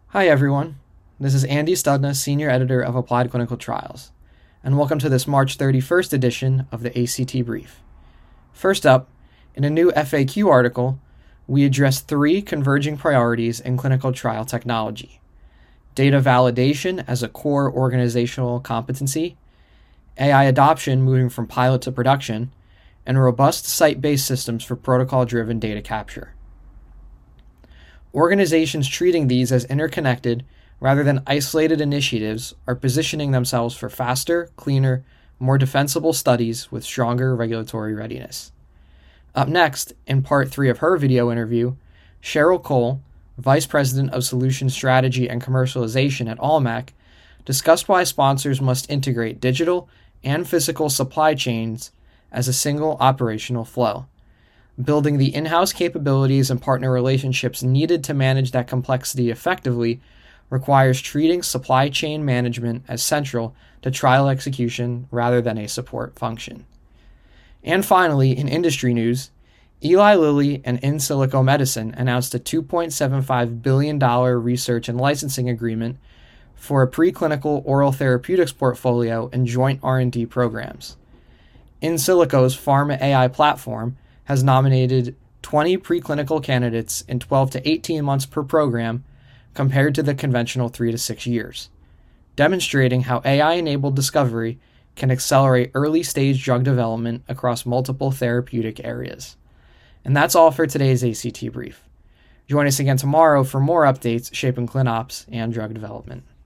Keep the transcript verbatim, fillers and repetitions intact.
Hi everyone, this is Andy Studna, Senior Editor of Applied Clinical Trials, and welcome to this March thirty-first edition of the A C T Brief. First up, in a new F A Q article, we address three converging priorities in clinical trial technology: data validation as a core organizational competency, A I adoption moving from pilot to production, and robust site-based systems for protocol-driven data capture. Organizations treating these as interconnected rather than isolated initiatives are positioning themselves for faster, cleaner, more defensible studies with stronger regulatory readiness. Up next, in part three of her video interview, Cheryl Cole, Vice President of Solution Strategy and Commercialization at Almac, discussed why sponsors must integrate digital and physical supply chains as a single operational flow. Building the in-house capabilities and partner relationships needed to manage that complexity effectively requires treating supply chain management as central to trial execution rather than a support function. And finally, in industry news, Eli Lilly and In Silico Medicine announced a two point seven five billion dollars research and licensing agreement for a preclinical oral therapeutics portfolio and joint R and D programs. In Silico's Pharma A I platform has nominated twenty preclinical candidates in twelve to eighteen months per program compared to the conventional three to six years, demonstrating how A I-enabled discovery can accelerate early-stage drug development across multiple therapeutic areas. And that's all for today's A C T Brief. Join us again tomorrow for more updates shaping ClinOps and drug development.